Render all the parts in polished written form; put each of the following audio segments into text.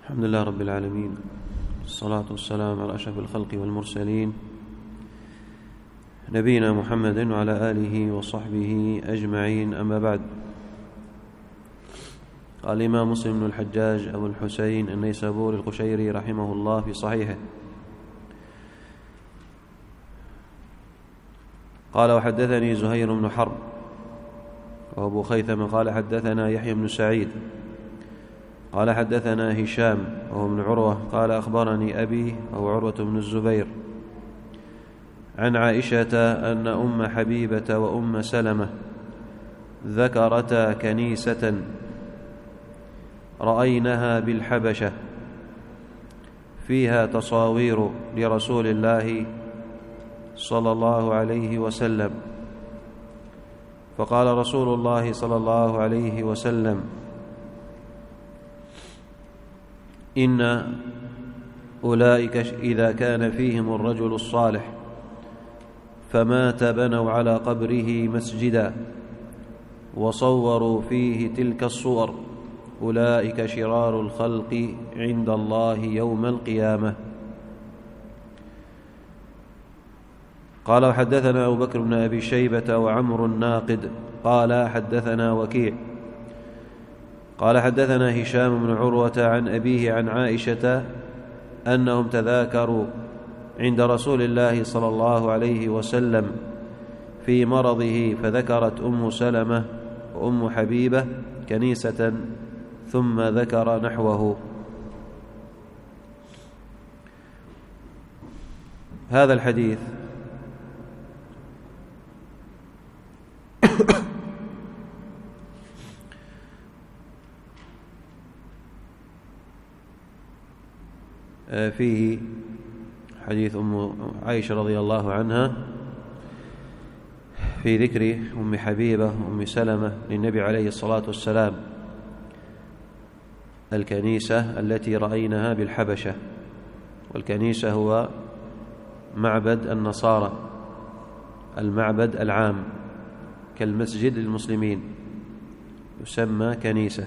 الحمد لله رب العالمين، الصلاة والسلام على أشرف الخلق والمرسلين نبينا محمد وعلى آله وصحبه أجمعين. أما بعد، قال الإمام مسلم بن الحجاج أبو الحسين النيسابوري القشيري رحمه الله في صحيحه: قال: وحدثني زهير بن حرب وأبو خيثمة قال: حدثنا يحيى بن سعيد قال: حدثنا هشام وهو ابن عروة قال: أخبرني أبي وهو عروة بن الزبير عن عائشة أن أم حبيبة وأم سلمة ذكرتا كنيسة رأينها بالحبشة فيها تصاوير لرسول الله صلى الله عليه وسلم، فقال رسول الله صلى الله عليه وسلم: إن أولئك إذا كان فيهم الرجل الصالح فمات بنوا على قبره مسجدا وصوروا فيه تلك الصور، أولئك شرار الخلق عند الله يوم القيامة. قال: وحدثنا أبو بكر بن أبي شيبة وعمر الناقد قال: حدثنا وكيع قال: حدثنا هشام بن عروة عن أبيه عن عائشة أنهم تذاكروا عند رسول الله صلى الله عليه وسلم في مرضه، فذكرت أم سلمة وأم حبيبة كنيسة ثم ذكر نحوه. هذا الحديث فيه حديث أم عائشة رضي الله عنها في ذكر أم حبيبة وأم سلمة للنبي عليه الصلاة والسلام الكنيسة التي رأيناها بالحبشة، والكنيسة هو معبد النصارى، المعبد العام كالمسجد للمسلمين يسمى كنيسة،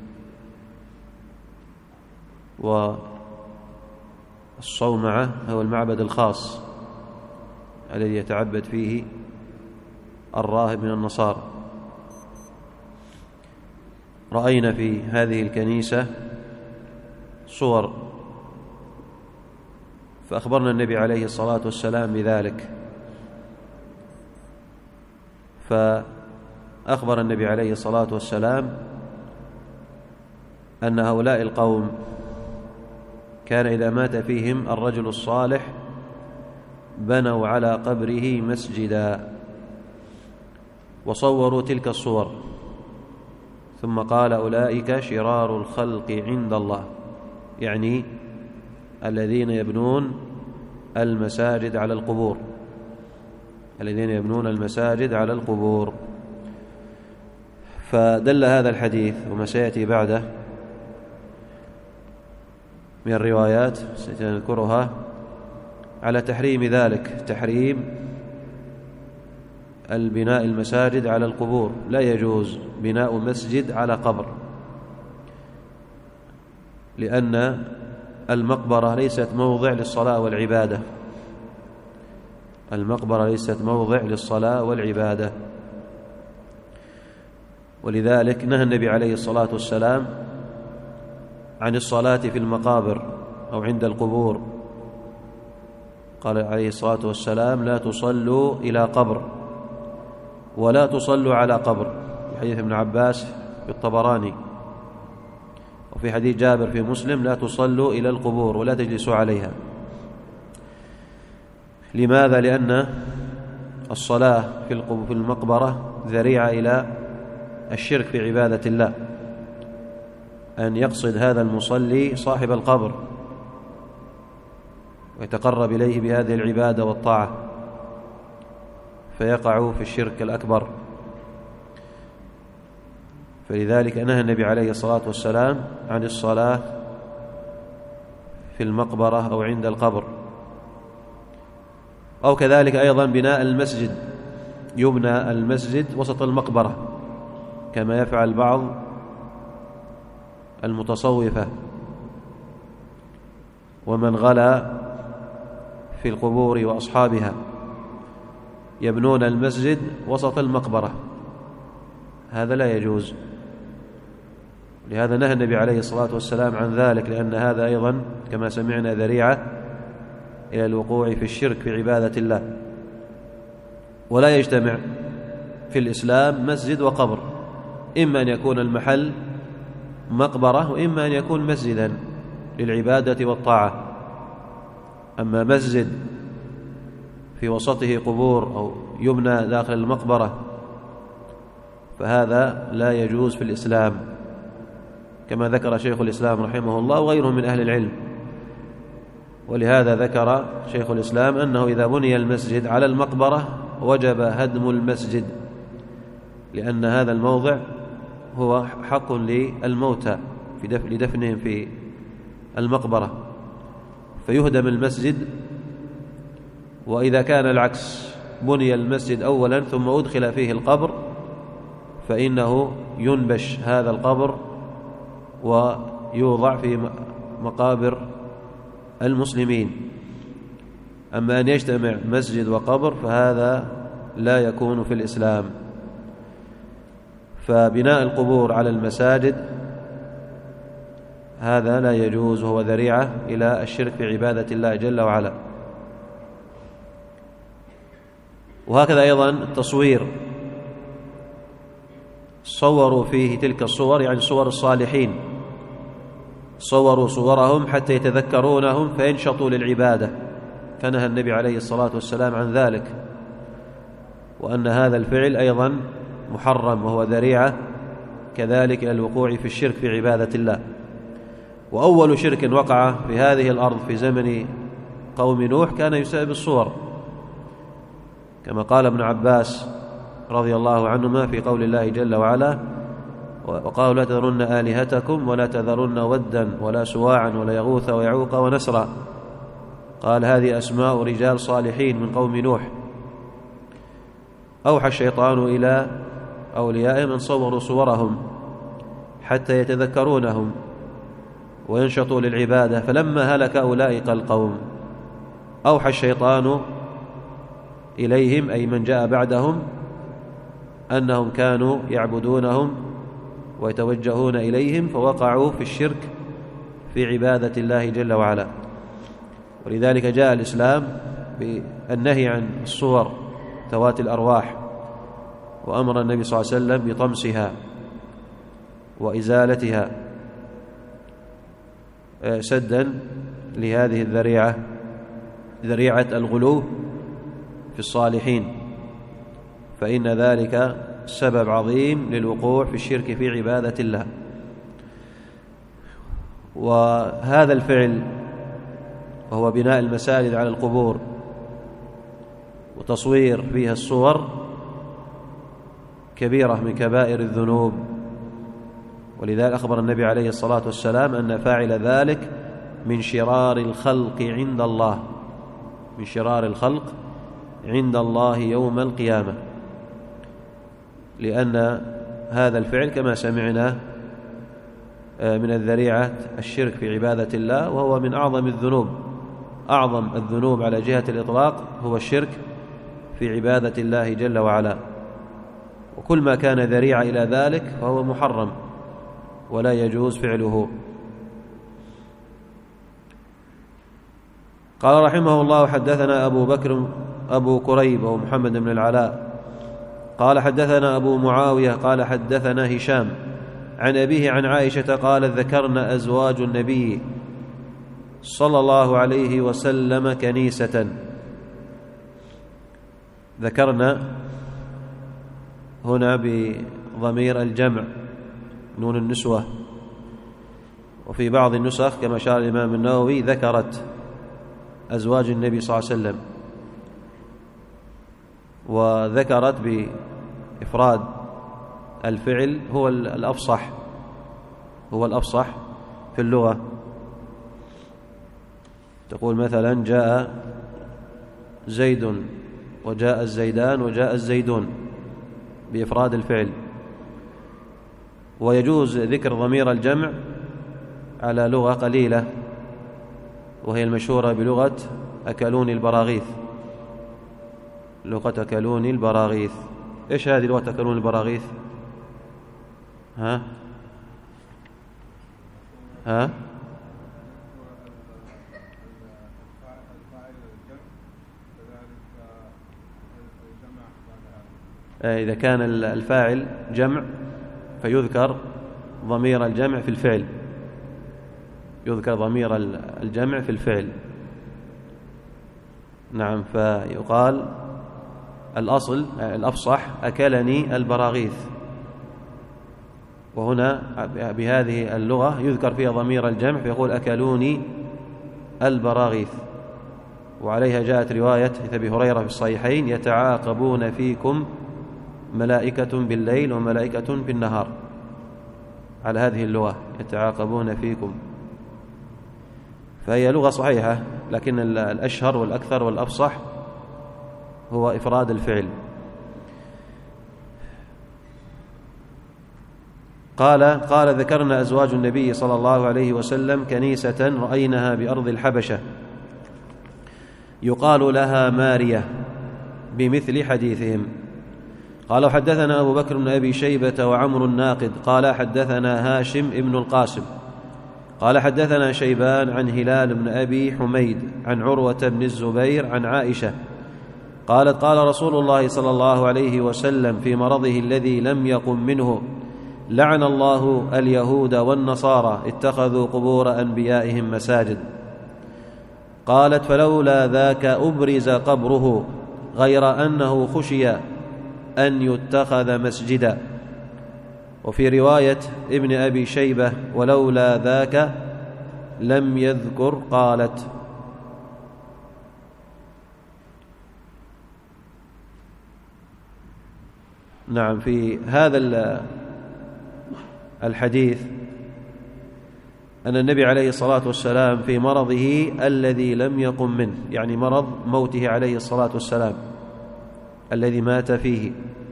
والصومعة هو المعبد الخاص الذي يتعبد فيه الراهب من النصارى. رأينا في هذه الكنيسة صور، فأخبرنا النبي عليه الصلاة والسلام بذلك، فأخبر النبي عليه الصلاة والسلام أن هؤلاء القوم كان إذا مات فيهم الرجل الصالح بنوا على قبره مسجدا وصوروا تلك الصور، ثم قال: أولئك شرار الخلق عند الله، يعني الذين يبنون المساجد على القبور، الذين يبنون المساجد على القبور. فدل هذا الحديث وما سيأتي بعده من الروايات سنذكرها على تحريم ذلك، تحريم البناء المساجد على القبور، لا يجوز بناء مسجد على قبر، لأن المقبرة ليست موضع للصلاة والعبادة، المقبرة ليست موضع للصلاة والعبادة، ولذلك نهى النبي عليه الصلاة والسلام عن الصلاة في المقابر أو عند القبور، قال عليه الصلاة والسلام: لا تصلوا إلى قبر ولا تصلوا على قبر، في حديث ابن عباس في الطبراني، وفي حديث جابر في مسلم: لا تصلوا إلى القبور ولا تجلسوا عليها. لماذا؟ لأن الصلاة في المقبرة ذريعة إلى الشرك في عبادة الله، أن يقصد هذا المصلي صاحب القبر ويتقرب إليه بهذه العبادة والطاعة، فيقع في الشرك الأكبر. فلذلك نهى النبي عليه الصلاة والسلام عن الصلاة في المقبرة أو عند القبر. أو كذلك أيضا بناء المسجد، يبنى المسجد وسط المقبرة كما يفعل بعض المتصوفة ومن غلا في القبور وأصحابها يبنون المسجد وسط المقبرة، هذا لا يجوز. لهذا نهى النبي عليه الصلاة والسلام عن ذلك، لأن هذا أيضا كما سمعنا ذريعة إلى الوقوع في الشرك في عبادة الله. ولا يجتمع في الإسلام مسجد وقبر، إما أن يكون المحل مقبرة وإما أن يكون مسجدا للعبادة والطاعة. أما مسجد في وسطه قبور أو يبنى داخل المقبرة فهذا لا يجوز في الإسلام، كما ذكر شيخ الإسلام رحمه الله وغيره من أهل العلم. ولهذا ذكر شيخ الإسلام أنه إذا بني المسجد على المقبرة وجب هدم المسجد، لأن هذا الموضع هو حق للموتى لدفنهم في المقبرة، فيهدم المسجد. وإذا كان العكس، بني المسجد أولا ثم أدخل فيه القبر، فإنه ينبش هذا القبر ويوضع في مقابر المسلمين. أما أن يجتمع مسجد وقبر فهذا لا يكون في الإسلام. فبناء القبور على المساجد هذا لا يجوز، وهو ذريعة إلى الشرك في عبادة الله جل وعلا. وهكذا أيضا التصوير، صوروا فيه تلك الصور، يعني صور الصالحين، صوروا صورهم حتى يتذكرونهم فينشطوا للعبادة، فنهى النبي عليه الصلاة والسلام عن ذلك، وأن هذا الفعل أيضا محرم وهو ذريعة كذلك إلى الوقوع في الشرك في عبادة الله. وأول شرك وقع في هذه الأرض في زمن قوم نوح كان يسبب الصور، كما قال ابن عباس رضي الله عنهما في قول الله جل وعلا: وقالوا لا تذرن آلهتكم ولا تذرن ودا ولا سواعا ولا يغوث ويعوق ونسرا. قال هذه أسماء رجال صالحين من قوم نوح. أوحى الشيطان إلى أوليائهم أن صوروا صورهم حتى يتذكرونهم وينشطوا للعبادة، فلما هلك أولئك القوم أوحى الشيطان إليهم، أي من جاء بعدهم، أنهم كانوا يعبدونهم ويتوجهون إليهم، فوقعوا في الشرك في عبادة الله جل وعلا. ولذلك جاء الإسلام بالنهي عن الصور ذوات الأرواح، وأمر النبي صلى الله عليه وسلم بطمسها وإزالتها سدا لهذه الذريعة، ذريعة الغلو في الصالحين، فإن ذلك سبب عظيم للوقوع في الشرك في عبادة الله. وهذا الفعل وهو بناء المساجد على القبور وتصوير فيها الصور كبيرة من كبائر الذنوب، ولذلك أخبر النبي عليه الصلاة والسلام أن فاعل ذلك من شرار الخلق عند الله، من شرار الخلق عند الله يوم القيامة، لأن هذا الفعل كما سمعنا من الذريعة الشرك في عبادة الله، وهو من أعظم الذنوب. أعظم الذنوب على جهة الإطلاق هو الشرك في عبادة الله جل وعلا، وكل ما كان ذريعة إلى ذلك فهو محرم ولا يجوز فعله. قال رحمه الله: حدثنا أبو بكر أبو كريب ومحمد بن العلاء قال حدثنا أبو معاوية قال حدثنا هشام عن أبيه عن عائشة قالت: ذكرنا أزواج النبي صلى الله عليه وسلم كنيسة. ذكرنا هنا بضمير الجمع نون النسوة، وفي بعض النسخ كما أشار الإمام النووي ذكرت أزواج النبي صلى الله عليه وسلم، وذكرت بإفراد الفعل هو الأفصح، هو الأفصح في اللغة. تقول مثلا: جاء زيد وجاء الزيدان وجاء الزيدون بإفراد الفعل. ويجوز ذكر ضمير الجمع على لغة قليلة، وهي المشهورة بلغة أكلوني البراغيث، لغة أكلوني البراغيث. إيش هذه لغة أكلوني البراغيث؟ ها؟ إذا كان الفاعل جمع فيذكر ضمير الجمع في الفعل، يذكر ضمير الجمع في الفعل. نعم، فيقال الأصل الأفصح أكلني البراغيث، وهنا بهذه اللغة يذكر فيها ضمير الجمع فيقول أكلوني البراغيث. وعليها جاءت رواية أبي هريرة في الصحيحين: يتعاقبون فيكم ملائكة بالليل وملائكة بالنهار، على هذه اللغة يتعاقبون فيكم. فهي لغة صحيحة، لكن الأشهر والأكثر والأفصح هو إفراد الفعل. قال ذكرنا أزواج النبي صلى الله عليه وسلم كنيسة رأينها بأرض الحبشة يقال لها مارية بمثل حديثهم. قال حدثنا أبو بكر بن أبي شيبة وعمر الناقد قال حدثنا هاشم ابن القاسم قال حدثنا شيبان عن هلال بن أبي حميد عن عروة بن الزبير عن عائشة قالت: قال رسول الله صلى الله عليه وسلم في مرضه الذي لم يقم منه: لعن الله اليهود والنصارى اتخذوا قبور أنبيائهم مساجد. قالت: فلولا ذاك أبرز قبره غير أنه خشي أن يتخذ مسجدا. وفي رواية ابن أبي شيبة: ولولا ذاك لم يذكر. قالت: نعم، في هذا الحديث أن النبي عليه الصلاة والسلام في مرضه الذي لم يقم منه، يعني مرض موته عليه الصلاة والسلام الذي مات فيه،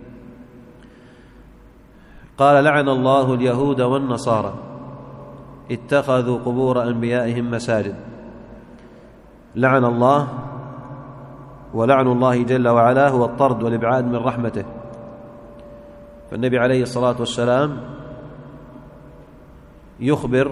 قال: لعن الله اليهود والنصارى اتخذوا قبور أنبيائهم مساجد. لعن الله، ولعن الله جل وعلا هو الطرد والإبعاد من رحمته، فالنبي عليه الصلاة والسلام يخبر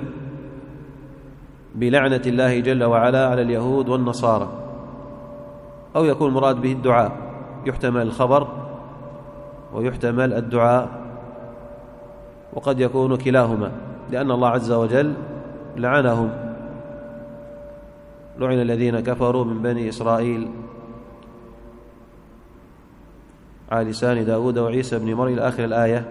بلعنة الله جل وعلا على اليهود والنصارى، أو يكون مراد به الدعاء، يحتمل الخبر ويحتمل الدعاء، وقد يكون كلاهما، لأن الله عز وجل لعنهم: لعن الذين كفروا من بني إسرائيل على لسان داود وعيسى بن مريم إلى آخر الآية.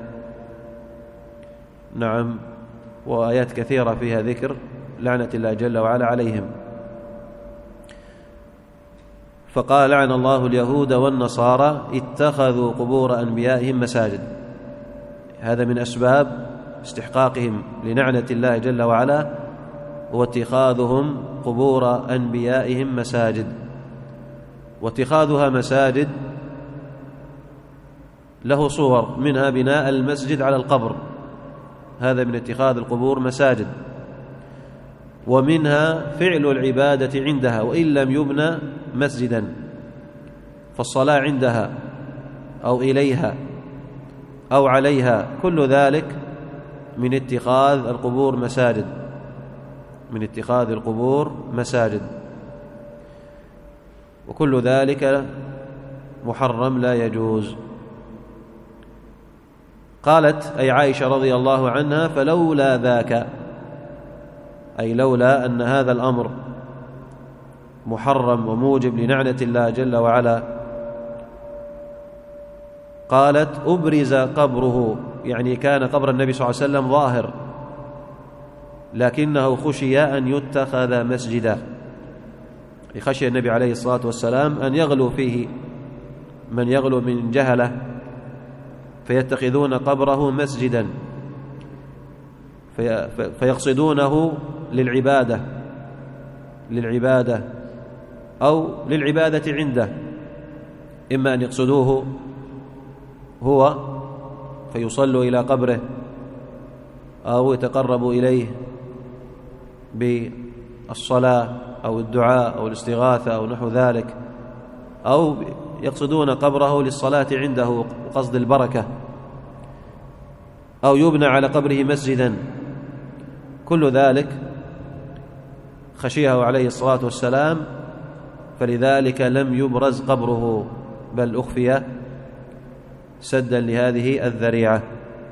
نعم، وآيات كثيرة فيها ذكر لعنة الله جل وعلا عليهم. فقال: لعن الله اليهود والنصارى اتخذوا قبور أنبيائهم مساجد. هذا من أسباب استحقاقهم لنعنة الله جل وعلا، واتخاذهم قبور أنبيائهم مساجد. واتخاذها مساجد له صور، منها بناء المسجد على القبر، هذا من اتخاذ القبور مساجد، ومنها فعل العبادة عندها وإن لم يبنى مسجدا، فالصلاة عندها أو إليها أو عليها، كل ذلك من اتخاذ القبور مساجد، من اتخاذ القبور مساجد، وكل ذلك محرم لا يجوز. قالت أي عائشة رضي الله عنها: فلولا ذاك، أي لولا أن هذا الأمر محرم وموجب لنعنة الله جل وعلا، قالت: أبرز قبره، يعني كان قبر النبي صلى الله عليه وسلم ظاهر، لكنه خشي أن يتخذ مسجدا، خشي النبي عليه الصلاة والسلام أن يغلو فيه من يغلو من جهله فيتخذون قبره مسجدا، فيقصدونه للعبادة أو للعبادة عنده، إما أن يقصدوه هو فيصلوا إلى قبره، أو يتقربوا إليه الصلاة أو الدعاء أو الاستغاثة أو نحو ذلك، أو يقصدون قبره للصلاة عنده وقصد البركة، أو يبنى على قبره مسجدا، كل ذلك خشيه عليه الصلاة والسلام، فلذلك لم يبرز قبره بل أخفي سدا لهذه الذريعة.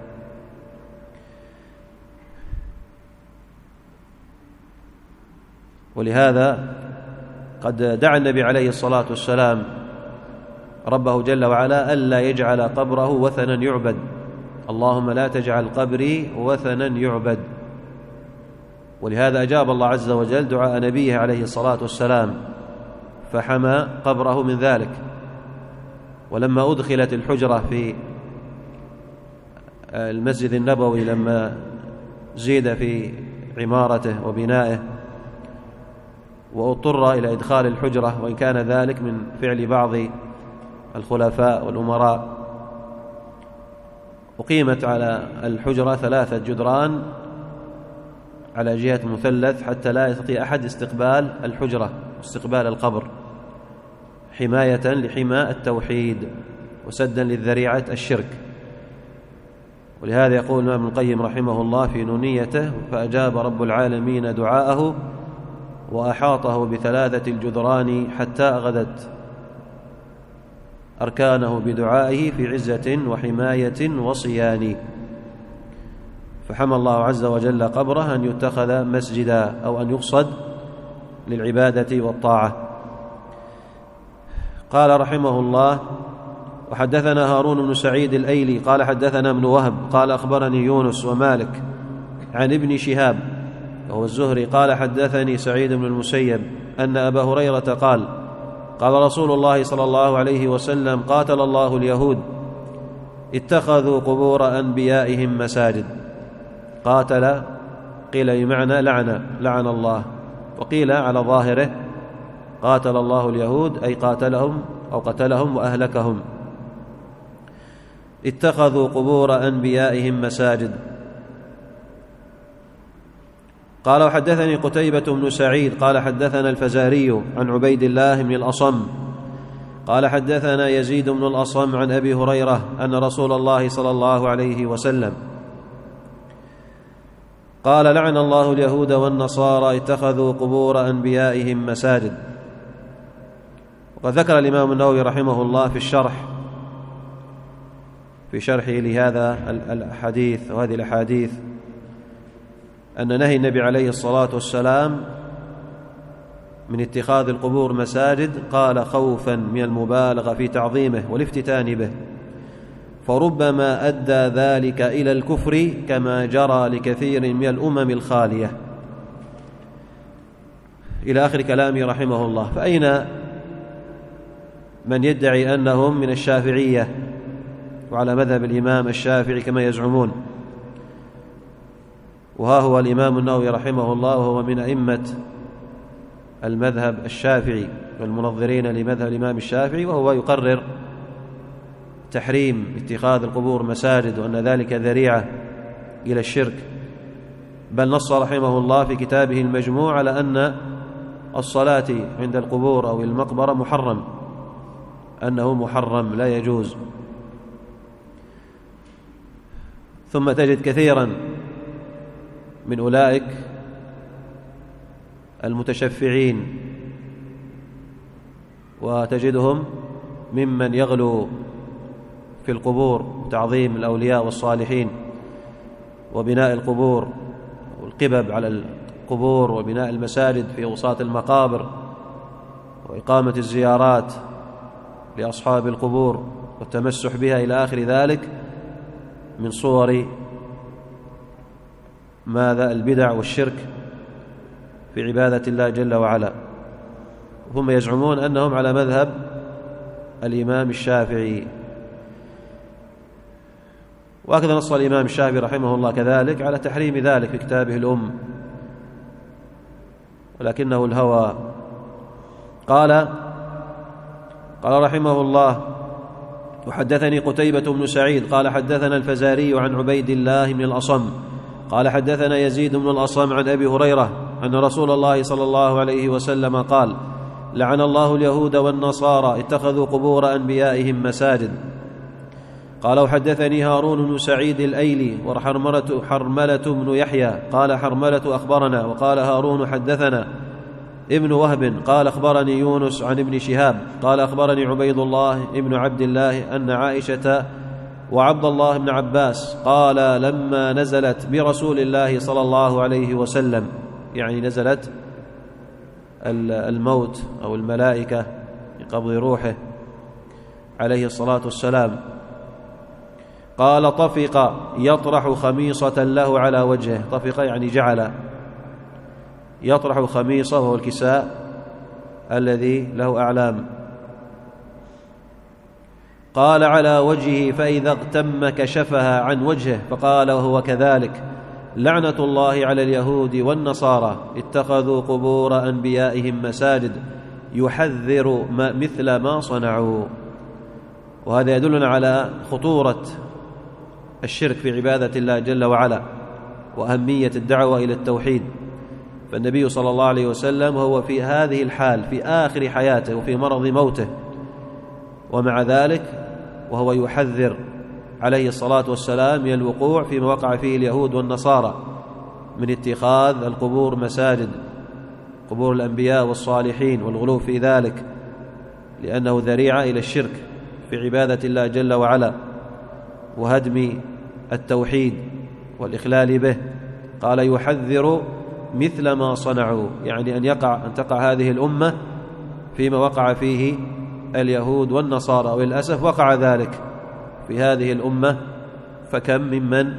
ولهذا قد دعا النبي عليه الصلاة والسلام ربه جل وعلا ألا يجعل قبره وثنا يعبد، اللهم لا تجعل قبري وثنا يعبد. ولهذا أجاب الله عز وجل دعاء نبيه عليه الصلاة والسلام فحمى قبره من ذلك. ولما أدخلت الحجرة في المسجد النبوي لما زيد في عمارته وبنائه واضطر إلى إدخال الحجرة، وإن كان ذلك من فعل بعض الخلفاء والأمراء، أقيمت على الحجرة 3 جدران على جهة مثلث حتى لا يستطيع أحد استقبال الحجرة واستقبال القبر، حماية لحمى التوحيد وسدا للذريعة الشرك. ولهذا يقول الإمام ابن القيم رحمه الله في نونيته: فأجاب رب العالمين دعاءه وأحاطه ب3 الجدران حتى أغدت أركانه بدعائه في عزة وحماية وصيان. فحمى الله عز وجل قبره أن يتخذ مسجدا أو أن يقصد للعبادة والطاعة. قال رحمه الله: وحدثنا هارون بن سعيد الأيلي قال حدثنا ابن وهب قال أخبرني يونس ومالك عن ابن شهاب وهو الزهري قال حدثني سعيد بن المسيب أن أبا هريرة قال: قال رسول الله صلى الله عليه وسلم: قاتل الله اليهود اتخذوا قبور أنبيائهم مساجد. قاتل قيل بمعنى لعن الله، وقيل على ظاهره قاتل الله اليهود أي قاتلهم أو قتلهم وأهلكهم. اتخذوا قبور أنبيائهم مساجد. قال: وحدثني قتيبة بن سعيد قال حدثنا الفزاري عن عبيد الله بن الأصم قال حدثنا يزيد بن الأصم عن أبي هريرة أن رسول الله صلى الله عليه وسلم قال: لعن الله اليهود والنصارى اتخذوا قبور أنبيائهم مساجد. وقد ذكر الإمام النووي رحمه الله في شرحه لهذا الحديث وهذه الأحاديث أن نهي النبي عليه الصلاة والسلام من اتخاذ القبور مساجد قال خوفا من المبالغة في تعظيمه والافتتان به، فربما أدى ذلك إلى الكفر كما جرى لكثير من الأمم الخالية، إلى آخر كلامه رحمه الله. فأين من يدعي أنهم من الشافعية وعلى مذهب الإمام الشافعي كما يزعمون؟ وها هو الإمام النووي رحمه الله وهو من أئمة المذهب الشافعي والمنظرين لمذهب الإمام الشافعي، وهو يقرر تحريم اتخاذ القبور مساجد وأن ذلك ذريعة إلى الشرك، بل نص رحمه الله في كتابه المجموع على أن الصلاة عند القبور أو المقبرة محرم، أنه محرم لا يجوز. ثم تجد كثيرا من أولئك المتشفعين وتجدهم ممن يغلو في القبور تعظيم الأولياء والصالحين وبناء القبور والقبب على القبور وبناء المساجد في أوساط المقابر وإقامة الزيارات لأصحاب القبور والتمسح بها إلى آخر ذلك من صور البدع والشرك في عبادة الله جل وعلا. هم يزعمون أنهم على مذهب الإمام الشافعي، وهكذا نص الإمام الشافعي رحمه الله كذلك على تحريم ذلك في كتابه الأم، ولكنه الهوى. قال رحمه الله: وحدثني قتيبة بن سعيد قال حدثنا الفزاري عن عبيد الله بن الأصم قال حدثنا يزيد بن الأصم عن أبي هريرة أن رسول الله صلى الله عليه وسلم قال: لعن الله اليهود والنصارى اتخذوا قبور أنبيائهم مساجد. قال: وحدثني هارون بن سعيد الأيلي وحرملة بن يحيى قال حرملة أخبرنا، وقال هارون حدثنا ابن وهب قال أخبرني يونس عن ابن شهاب قال أخبرني عبيد الله ابن عبد الله أن عائشة وعبد الله بن عباس قال لما نزلت برسول الله صلى الله عليه وسلم، يعني نزلت الموت أو الملائكة بقبض روحه عليه الصلاة والسلام، قال: طفق يطرح خميصة له على وجهه. طفق يعني جعل يطرح خميصة، وهو الكساء الذي له أعلام، قال: على وجهه، فإذا اغتم كشفها عن وجهه، فقال وهو كذلك: لعنة الله على اليهود والنصارى اتخذوا قبور أنبيائهم مساجد، يحذر مثل ما صنعوا. وهذا يدلنا على خطورة الشرك في عبادة الله جل وعلا وأهمية الدعوة إلى التوحيد. فالنبي صلى الله عليه وسلم وهو في هذه الحال في آخر حياته وفي مرض موته، ومع ذلك وهو يحذر عليه الصلاة والسلام من الوقوع فيما وقع فيه اليهود والنصارى من اتخاذ القبور مساجد، قبور الأنبياء والصالحين، والغلو في ذلك، لأنه ذريعة إلى الشرك في عبادة الله جل وعلا وهدم التوحيد والإخلال به. قال: يحذر مثل ما صنعوا، يعني أن تقع هذه الأمة فيما وقع فيه اليهود والنصارى، وللأسف وقع ذلك في هذه الأمة. فكم ممن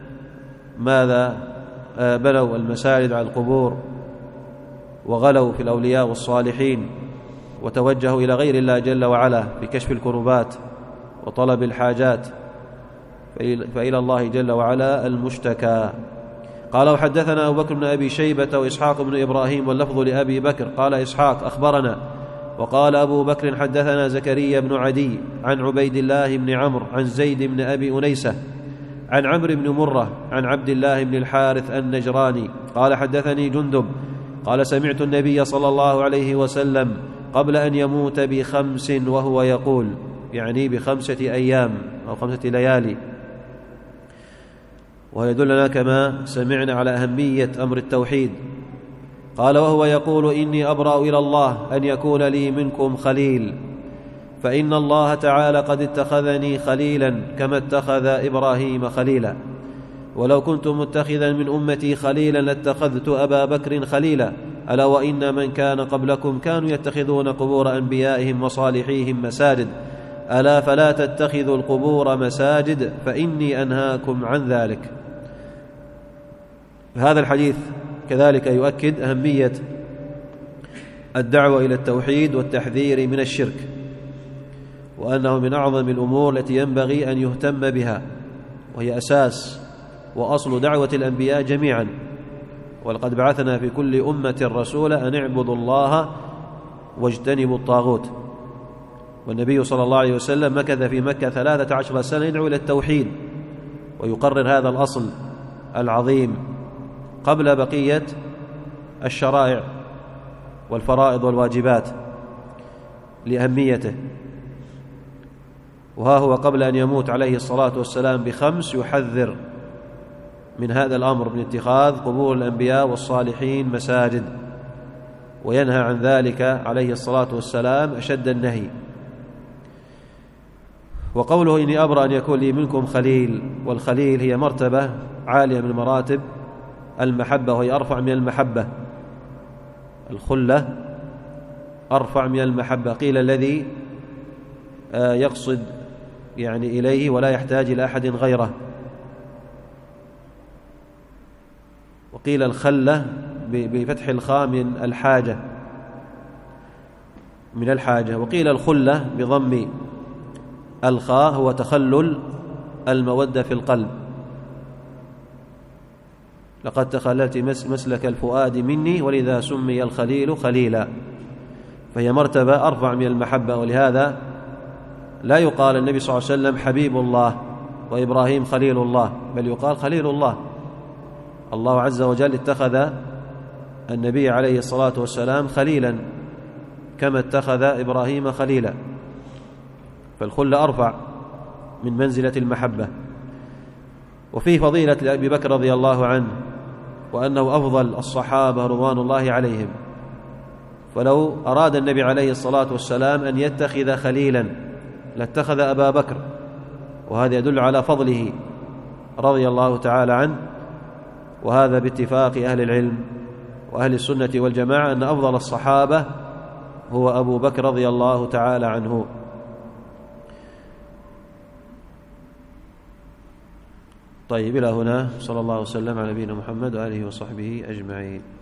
بنوا المساجد على القبور وغلوا في الأولياء والصالحين وتوجهوا إلى غير الله جل وعلا في كشف الكربات وطلب الحاجات، فإلى الله جل وعلا المشتكى. قال: وحدثنا أبو بكر بن أبي شيبة وإسحاق بن إبراهيم، واللفظ لأبي بكر. قال إسحاق: أخبرنا. وقال أبو بكر: حدثنا زكريا بن عدي عن عبيد الله بن عمرو عن زيد بن أبي أنيسة عن عمرو بن مرة عن عبد الله بن الحارث النجراني قال: حدثني جندب قال: سمعت النبي صلى الله عليه وسلم قبل أن يموت ب5 وهو يقول، يعني ب5 أيام أو 5 ليالي، ويدلنا كما سمعنا على أهمية أمر التوحيد. قال: وهو يقول: إني أبرأ إلى الله أن يكون لي منكم خليل، فإن الله تعالى قد اتخذني خليلا كما اتخذ إبراهيم خليلا، ولو كنت متخذا من أمتي خليلا لاتخذت أبا بكر خليلا، ألا وإن من كان قبلكم كانوا يتخذون قبور أنبيائهم وصالحيهم مساجد، ألا فلا تتخذوا القبور مساجد فإني أنهاكم عن ذلك. هذا الحديث كذلك يؤكد أهمية الدعوة إلى التوحيد والتحذير من الشرك، وأنه من أعظم الأمور التي ينبغي أن يهتم بها، وهي أساس وأصل دعوة الأنبياء جميعا. ولقد بعثنا في كل أمة رسولا أن اعبدوا الله واجتنبوا الطاغوت. والنبي صلى الله عليه وسلم مكث في مكة 13 سنة يدعو إلى التوحيد ويقرر هذا الأصل العظيم قبل بقية الشرائع والفرائض والواجبات لأهميته. وها هو قبل أن يموت عليه الصلاة والسلام ب5 يحذر من هذا الأمر، من اتخاذ قبور الأنبياء والصالحين مساجد، وينهى عن ذلك عليه الصلاة والسلام أشد النهي. وقوله: إني أبرأ أن يكون لي منكم خليل، والخليل هي مرتبة عالية من مراتب المحبة، وهي أرفع من المحبة. الخلة أرفع من المحبة. قيل الذي يقصد يعني إليه ولا يحتاج إلى أحد غيره، وقيل الخلة بفتح الخاء من الحاجة، وقيل الخلة بضم الخاء هو تخلل المودة في القلب. لقد تخللت مسلك الفؤاد مني ولذا سمي الخليل خليلا، فهي مرتبة أرفع من المحبة. ولهذا لا يقال النبي صلى الله عليه وسلم حبيب الله وإبراهيم خليل الله، بل يقال خليل الله. الله عز وجل اتخذ النبي عليه الصلاة والسلام خليلا كما اتخذ إبراهيم خليلا، فالخلة أرفع من منزلة المحبة. وفيه فضيلة لأبي بكر رضي الله عنه، وأنه أفضل الصحابة رضوان الله عليهم، ولو أراد النبي عليه الصلاة والسلام أن يتخذ خليلا لاتخذ أبا بكر، وهذا يدل على فضله رضي الله تعالى عنه. وهذا باتفاق أهل العلم وأهل السنة والجماعة أن أفضل الصحابة هو أبو بكر رضي الله تعالى عنه. طيب، إلى هنا. صلى الله وسلم على نبينا محمد وآله وصحبه أجمعين.